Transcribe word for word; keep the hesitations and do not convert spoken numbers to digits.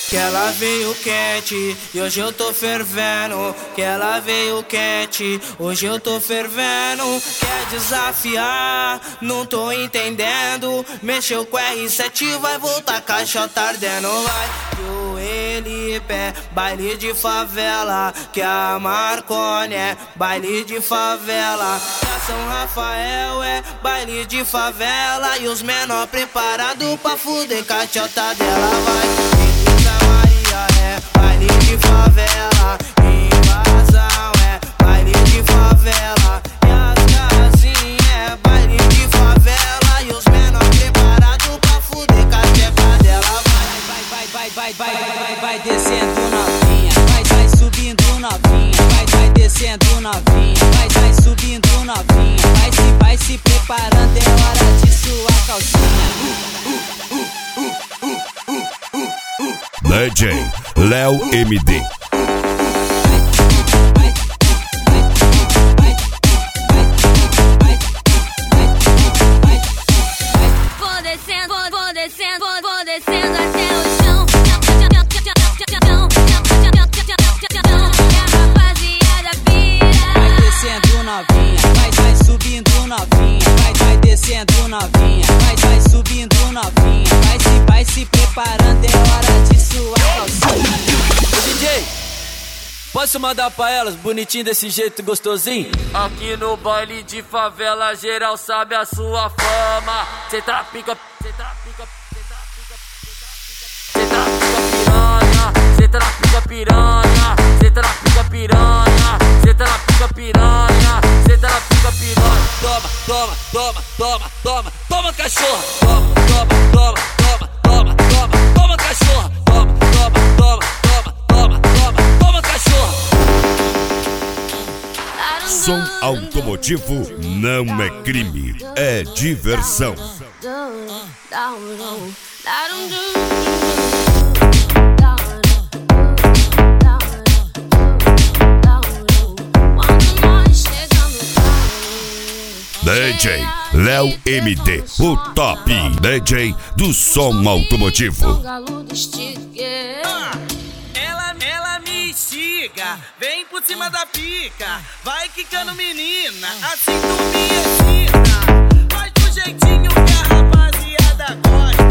Que ela veio quente e hoje eu tô fervendo. Que ela veio quente, hoje eu tô fervendo. Quer desafiar, não tô entendendo. Mexeu com R sete, vai voltar caixota ardendo. Vai que o Elipe é baile de favela, que a Marconi é baile de favela, que a São Rafael é baile de favela. E os menor preparado pra fuder caixota dela. Vai é baile de favela, invasão é baile de favela, e as casinhas é baile de favela. E os menor preparados pra fuder com a chefa dela. Vai, vai, vai, vai, vai, vai, vai, vai descendo novinha, vai, vai subindo novinha, vai, vai descendo novinha, vai, vai subindo novinha, vai se, vai se preparando, é hora de suar calcinha. D J Léo M D. Vou descendo, vou, vou descendo, vou, vou descendo até o chão. E a rapaziada pira. Vai descendo novinha, vai, vai subindo novinha, vai, vai descendo novinha, vai, vai subindo novinha, vai se, vai se preparando, é hora de suar calcinha. D J, posso mandar pra elas bonitinho desse jeito gostosinho? Aqui no baile de favela geral sabe a sua fama. Cê trafica, cê trafica, cê trafica, cê trafica piranha, cê trafica piranha, cê trafica piranha, cê trafica piranha, cê trafica piranha. Toma, toma, toma, toma, toma, toma cachorro. Toma, toma, toma, toma, toma, toma, toma cachorro. Toma, toma, toma, toma, toma, toma, toma cachorro. Som automotivo não é crime, é diversão. D J Léo M D, o top D J do som automotivo. Ela, ela me instiga, vem por cima da pica, vai quicando menina, assim tu me excita. Faz do jeitinho que a rapaziada gosta.